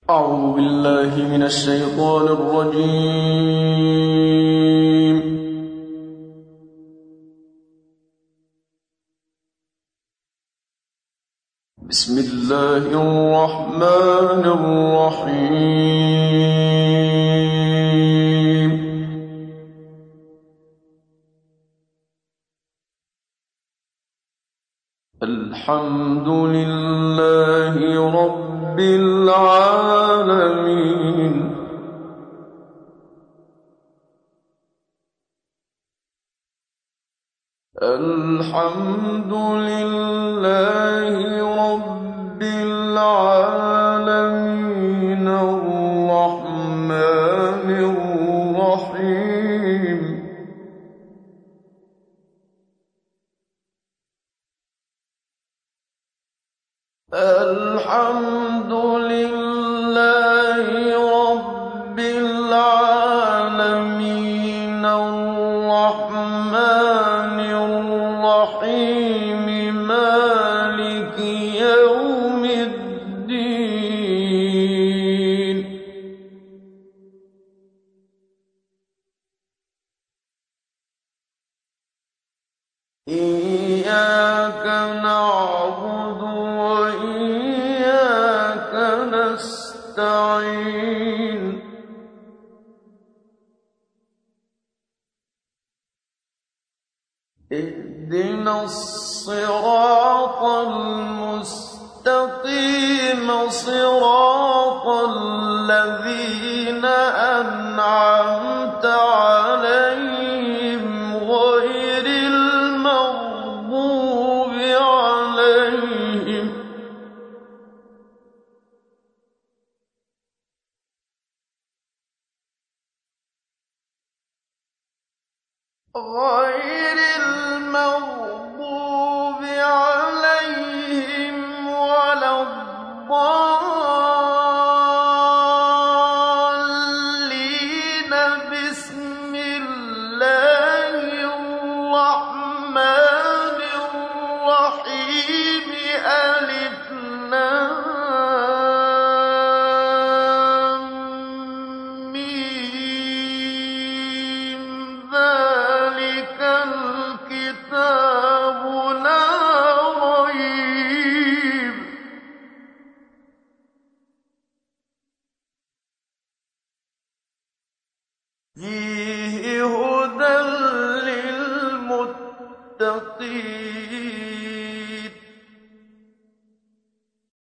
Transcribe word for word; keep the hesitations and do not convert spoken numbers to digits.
أعوذ بالله من الشيطان الرجيم. بسم الله الرحمن الرحيم. الحمد لله رب العالمين. الحمد لله رب العالمين الرحمن الرحيم الحمد لله رب العالمين الرحمن الرحيم مالك يوم الدين. إياك نعبد وإياك نستعين. اهدنا الصراط المستقيم صراط الذين أنعمت عليهم غير المغضوب عليهم غير المغضوب عليهم ولا الضالين. بسم الله الرحمن الرحيم. ألف لام ميم. ذلك الكتاب لا ريب فيه